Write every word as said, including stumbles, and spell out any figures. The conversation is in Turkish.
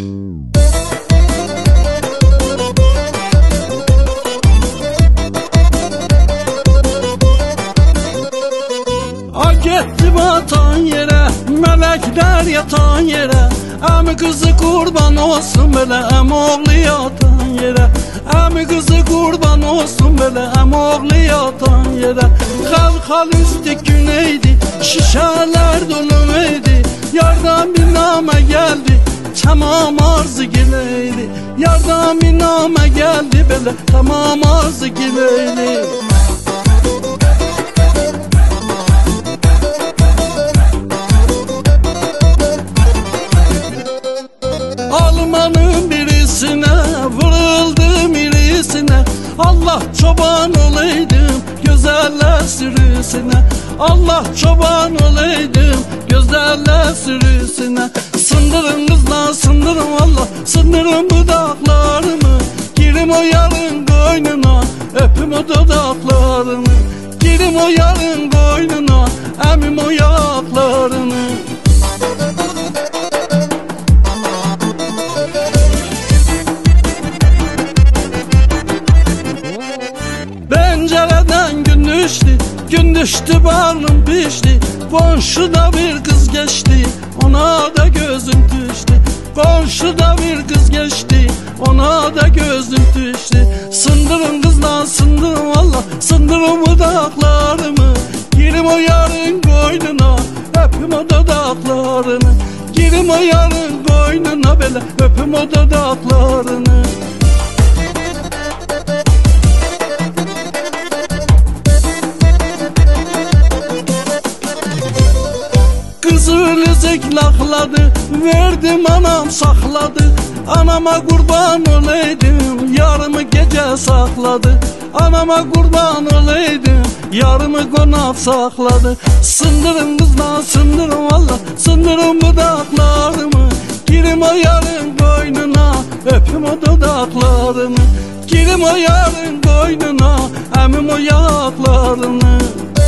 Gitti batan yere, melekler yatan yere. Əmi kızı kurban olsun böyle, əmi oğlu yatan yere. Əmi kızı kurban olsun böyle, əmi oğlu yatan yere. Xalxal üstü güneydi, şişeler doluydu. Yardan bir name geldi, tamam arzı gileydi. Yardan bir name geldi böyle, tamam arzı gileydi. Almanın birisine, vuruldım irisine. Allah çoban olaydım, güzeller sürüsüne. Allah çoban olaydım, güzeller sürüsüne. Sındırın kızlar, sındırın Allah, sındırın budaklarımı. Girim o yarın koynuna, öpüm o dudaklarını. Girim o yarın koynuna, emim o yaklarını. Pencereden gün düştü, gün düştü bağrım pişti. Komşuda bir kız geçti, ona da gözüm düştü. Komşuda bir kız geçti, ona da gözüm düştü. Sındırın kızlar, sındırın valla, sındırın budaklarımı. Girim o yarın koynuna, öpüm o dudaklarını. Girim o yarın koynuna böyle, öpüm o dudaklarını. Kızıl ziklakladı, verdim anam sakladı. Anama kurban olaydım, yarımı gece sakladı. Anama kurban olaydım, yarımı konak sakladı. Sındırın kızlar, sındırın valla, sındırın budaklarımı. Girim o yarın koynuna, öpüm o dudaklarını. Girim o yarın koynuna, emim o yaklarını.